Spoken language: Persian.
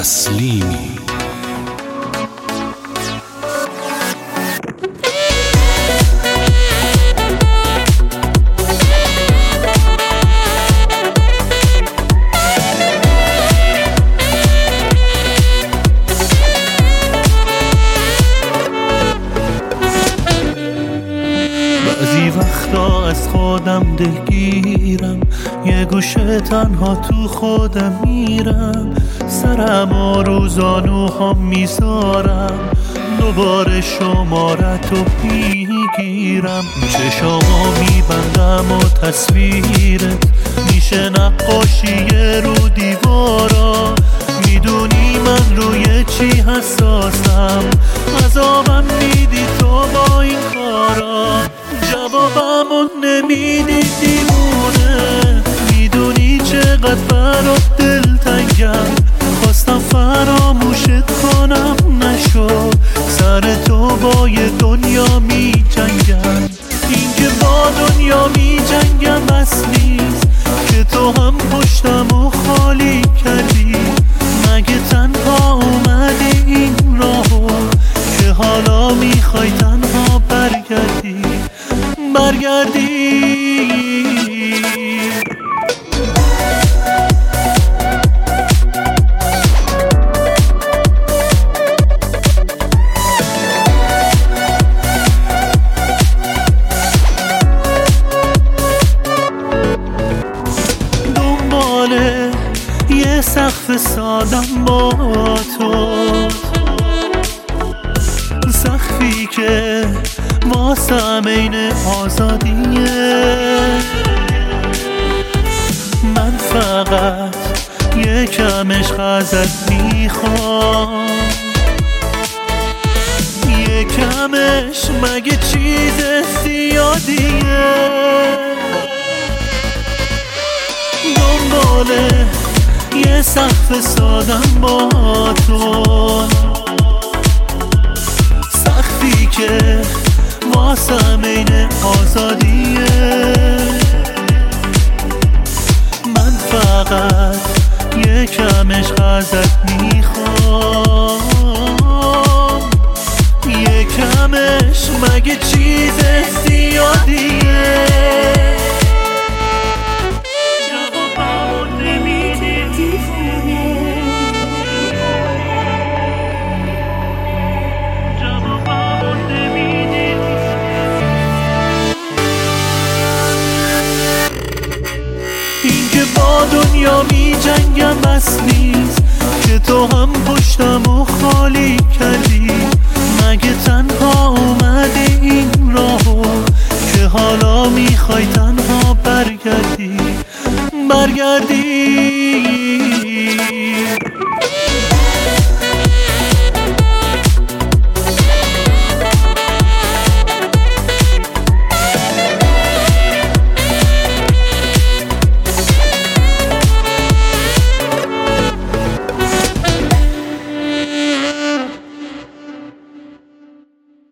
تسلیمی. بعضی وقتا از خودم دلگیرم، یه گوشه تنها تو خودم میرم، سرم رو زانوهام میذارم، دوباره شمارتو میگیرم، چشامو میبندم و تصویرت میشه نقاشی رو دیوارا. میدونی من روی چی حساسم، عذابم میدی تو با این کارا، جوابمو نمیدی دیوونه. میدونی چقدر برات دلتنگم، خواستم فراموشت کنم نشد، سر تو با یه دنیا می جنگم. این که با دنیا می جنگم بس نیست که تو هم پشتم و خالی کردی. مگه تنها اومدی این راهو که حالا میخوای تنها برگردی؟ دنباله یه سقف سادم با تو، سقفی که واسم عین آزادیه. من فقط یکم عشق ازت میخوام، یکمش مگه چیز زیادیه. دنباله یه سقف سادم با تو، سقفی که واسم عین آزادیه. من فقط یکم عشق ازت میخوام، یکمش مگه چیز زیادیه. این که با دنیا می جنگم بس نیست که تو هم پشتم و خالی کردی. مگه تنها اومدی این راهو که حالا میخوای تنها برگردی؟